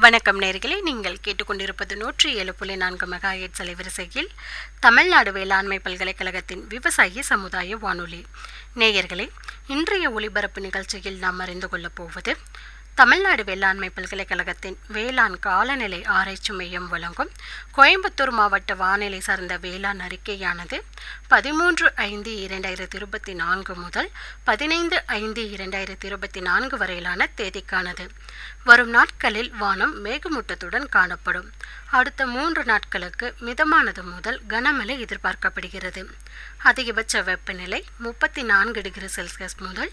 வணக்கம் நேயர்களே, நீங்கள் கேட்டுக்கொண்டிருப்பது 107.4 மெகாஹெர்ட்ஸ் அலைவரிசையில் தமிழ்நாடு வேளாண்மை பல்கலைக்கழகத்தின் விவசாய சமுதாய வானொலி. நேயர்களே, இன்றைய ஒலிபரப்பு நிகழ்ச்சியில் நாம் அறிந்து கொள்ளப் போவது தமிழ்நாடு வேளாண்மை பல்கலைக்கழகத்தின் வேளாண் காலநிலை ஆராய்ச்சி மையம் வழங்கும் கோயம்புத்தூர் மாவட்ட வானிலை சார்ந்த வேளாண் அறிக்கையானது 13/5/2024 முதல் 15/5/2024 வரையிலான தேதிக்கானது. வரும் நாட்களில் வானம் மேகமூட்டத்துடன் காணப்படும். அடுத்த 3 நாட்களுக்கு மிதமானது முதல் கனமழை எதிர்பார்க்கப்படுகிறது. அதிகபட்ச வெப்பநிலை 34 டிகிரி செல்சியஸ் முதல்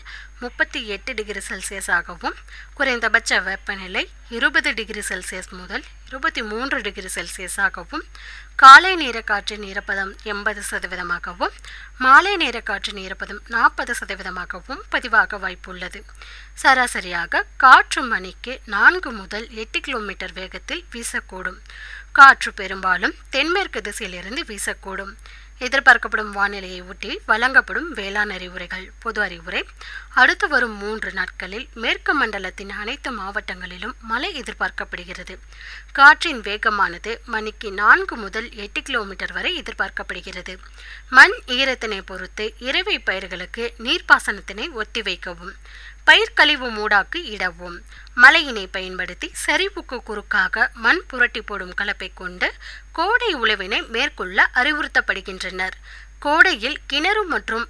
38 டிகிரி செல்சியஸ் ஆகவும், குறைந்தபட்ச வெப்பநிலை 20 டிகிரி செல்சியஸ் முதல் 23 டிகிரி செல்சியஸ் ஆகவும், காலை நேர காற்றின் ஈரப்பதம் 80%ஆகவும், மாலை நேர காற்றின் ஈரப்பதம் 40%ஆகவும் பதிவாக வாய்ப்புள்ளது. சராசரியாக காற்று மணிக்கு 4 முதல் 8 கிலோமீட்டர் வேகத்தில் வீசக்கூடும். காற்று பெரும்பாலும் தென்மேற்கு திசையிலிருந்து வீசக்கூடும். எதிர்பார்க்கப்படும் வானிலையை ஒட்டி வழங்கப்படும் வேளாண் அறிவுரைகள். பொது அறிவுரை: அடுத்து வரும் 3 நாட்களில் மேற்கு மண்டலத்தின் அனைத்து மாவட்டங்களிலும் மழை எதிர்பார்க்கப்படுகிறது. காற்றின் வேகமானது மணிக்கு 4 முதல் 8 கிலோமீட்டர் வரை எதிர்பார்க்கப்படுகிறது. மண் ஈரத்தினை பொறுத்து இறவை பயிர்களுக்கு நீர்ப்பாசனத்தினை ஒத்திவைக்கவும். பயிர்க்கழிவு மூடாக்கு இடவும். மழையினை பயன்படுத்தி சரிவுக்கு குறுக்காக மண் புரட்டி போடும் கலப்பை கொண்டு கோடை உழவினை மேற்கொள்ள அறிவுறுத்தப்படுகின்றனர். கோடையில் கிணறு மற்றும்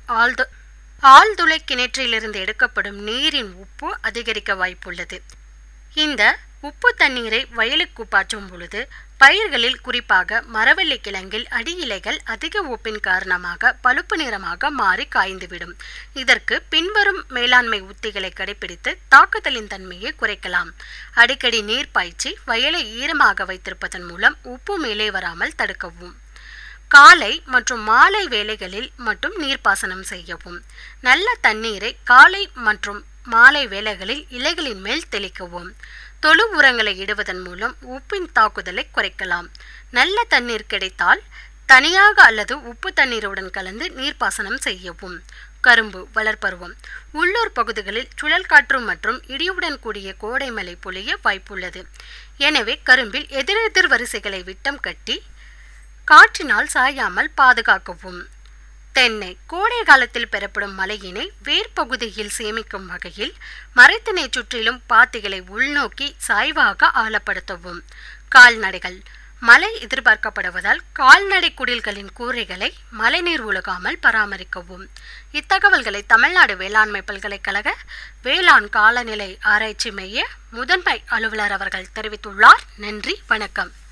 ஆழ்துளை கிணற்றிலிருந்து எடுக்கப்படும் நீரின் உப்பு அதிகரிக்க வாய்ப்புள்ளது. இந்த உப்பு தண்ணீரை வயலுக்கு பாய்ச்சும் பொழுது பயிர்களில், குறிப்பாக மரவள்ளி கிழங்கில் அடி இலைகள் அதிக உப்பின் காரணமாக பழுப்பு நிறமாக மாறி காய்ந்துவிடும். இதற்கு பின்வரும் மேலாண்மை உத்திகளை கடைபிடித்து தாக்குதலின் தன்மையை குறைக்கலாம். அடிக்கடி நீர் பாய்ச்சி வயலை ஈரமாக வைத்திருப்பதன் மூலம் உப்பு மேலே வராமல் தடுக்கவும். காலை மற்றும் மாலை வேளைகளில் மட்டும் நீர்ப்பாசனம் செய்யவும். நல்ல தண்ணீரை காலை மற்றும் மாலை வேளைகளில் இலைகளின் மேல் தெளிக்கவும். தொழு உரங்களை இடுவதன் மூலம் உப்பின் தாக்குதலை குறைக்கலாம். நல்ல தண்ணீர் கிடைத்தால் தனியாக அல்லது உப்பு தண்ணீருடன் கலந்து நீர்ப்பாசனம் செய்யவும். கரும்பு வளர்ப்பருவம். உள்ளூர் பகுதிகளில் சுழல் காற்று மற்றும் இடியுடன் கூடிய கோடை மழை பொழிய வாய்ப்புள்ளது. எனவே கரும்பில் எதிரெதிர் வரிசைகளை விட்டம் கட்டி காற்றினால் சாயாமல் பாதுகாக்கவும். தென்னை கோடை காலத்தில் பெறப்படும் மழையினை வேர் பகுதியில் சேமிக்கும் வகையில் மரத்தினை சுற்றிலும் பாத்திகளை உள்நோக்கி சாய்வாக ஆழப்படுத்தவும். கால்நடைகள். மழை எதிர்பார்க்கப்படுவதால் கால்நடை குடில்களின் கூரைகளை மழைநீர் ஒழுகாமல் பராமரிக்கவும். இத்தகவல்களை தமிழ்நாடு வேளாண்மை பல்கலைக்கழக வேளாண் காலநிலை ஆராய்ச்சி மைய முதன்மை அலுவலர் அவர்கள் தெரிவித்துள்ளார். நன்றி, வணக்கம்.